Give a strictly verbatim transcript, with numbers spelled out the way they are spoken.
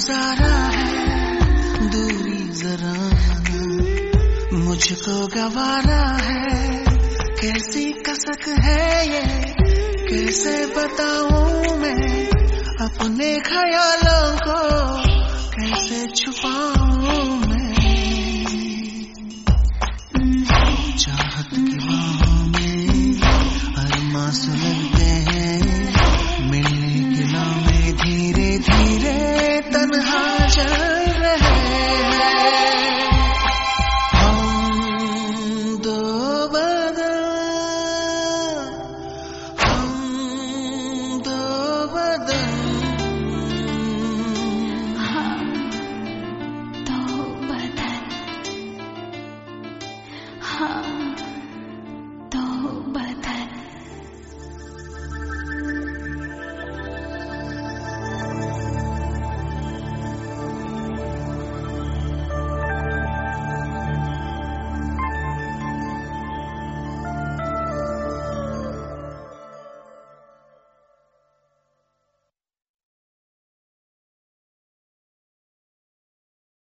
गुजारा है दूरी जरा मुझको गवारा है। कैसी कसक है ये कैसे बताऊं मैं अपने ख्यालों को कैसे छुपाऊं मैं। चाहत की बाहों में अरमां सुलग